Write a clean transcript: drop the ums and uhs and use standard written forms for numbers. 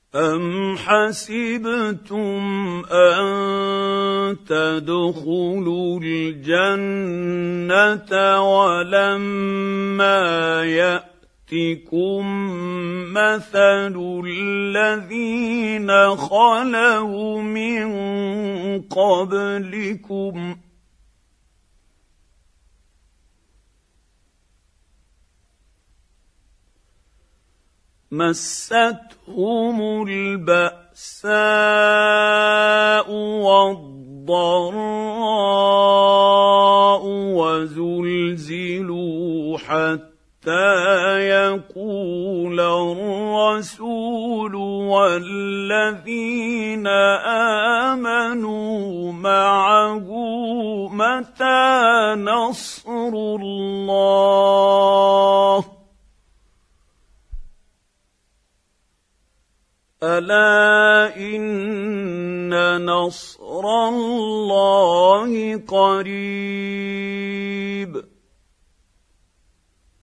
أَمْ حَسِبْتُمْ أَن تَدْخُلُوا الْجَنَّةَ وَلَمَّا يَأْتِكُم مَّثَلُ الَّذِينَ خَلَوْا مِن قَبْلِكُمْ مَسَّتْهُمُ الْبَأْسَاءُ وَالضَّرَّاءُ وَزُلْزِلُوا حَتَّىٰ يَقُولَ الرَّسُولُ وَالَّذِينَ آمَنُوا مَعَهُ مَتَىٰ نَصْرُ اللَّهِ ۗ أَلَا إِنَّ نَصْرَ اللَّهِ قَرِيبٌ